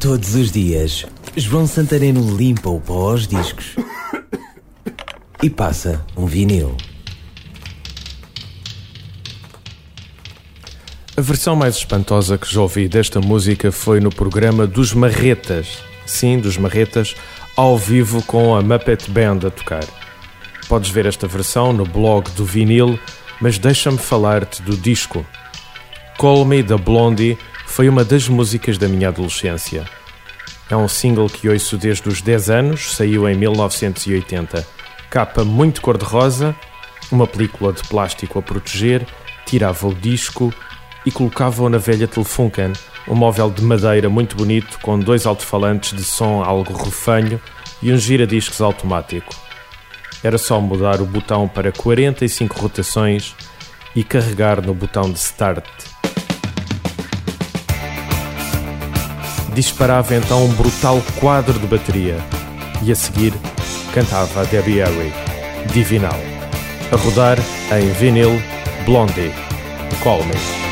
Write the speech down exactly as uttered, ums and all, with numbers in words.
Todos os dias, João Santareno limpa o pó aos discos e passa um vinil. A versão mais espantosa que já ouvi desta música foi no programa dos Marretas. Sim, dos Marretas, ao vivo com a Muppet Band a tocar. Podes ver esta versão no blog do vinil, mas deixa-me falar-te do disco. Call Me, da Blondie, foi uma das músicas da minha adolescência. É um single que ouço desde os dez anos, saiu em mil novecentos e oitenta. Capa muito cor-de-rosa, uma película de plástico a proteger, tirava o disco e colocava-o na velha Telefunken, um móvel de madeira muito bonito com dois alto-falantes de som algo rufanho e um giradiscos automático. Era só mudar o botão para quarenta e cinco rotações e carregar no botão de Start. Disparava então um brutal quadro de bateria e a seguir cantava a Debbie Harry, Divinal. A rodar em vinil, Blondie, Call Me.